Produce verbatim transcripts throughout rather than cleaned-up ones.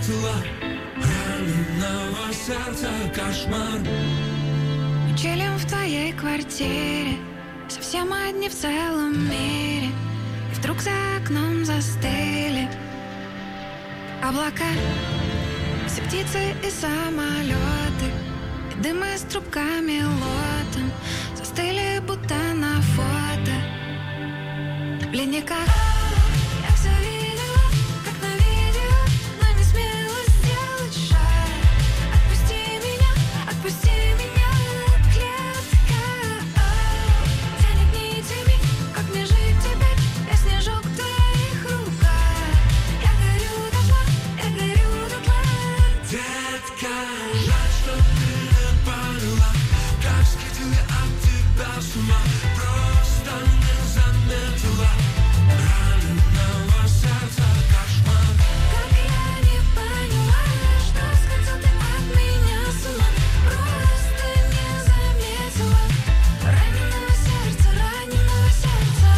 заметила раненого сердца кошмар. Мы чилим в твоей квартире, совсем одни в целом мире. И вдруг за окном застыли облака, все птицы и самолеты, и дымы с трубками лотом застыли будто на фото в ледниках. Я все видела, как на видео, но не смела сделать шаг. Отпусти меня, отпусти меня, клетка тянет нитями, как мне жить теперь? Я снежок в твоих руках. Я горю дотла, я горю дотла. Детка, жаль, что ты не поняла, как сходил я от тебя с ума. Просто не заметила раненого сердца кошмар. Как я не поняла, что сходил ты от меня с ума. Просто не заметила раненого сердца, раненого сердца.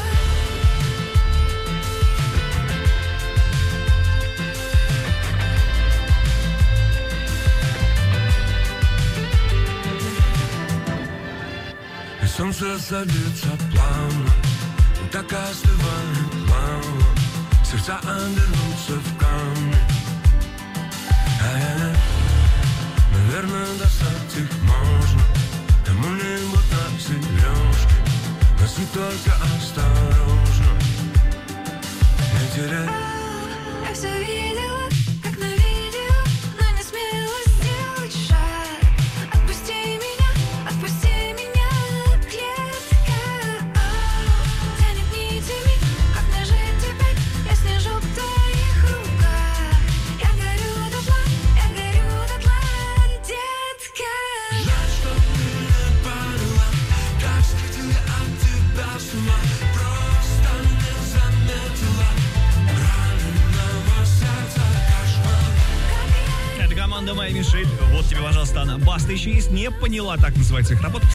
И солнце садится плавно, и так остывает мало. Сердца обернутся в камни. Ай-яй-яй. Наверное, достать их можно кому-нибудь на сережки, но если только осторожно, не теряй. Я все видела, как на видео, но не смела сделать шаг. Отпусти меня, отпусти меня, клетка тянет нитями, как мне жить теперь? Я снежок в твоих руках. Я горю дотла, я горю дотла, детка. Жаль, что ты не поняла, как сходил я от тебя с ума. Просто не заметила раненого сердца кошмар. Это команда Майя Мишель. Вот тебе, пожалуйста, она. Баста еще есть. Не поняла, так называется их работа.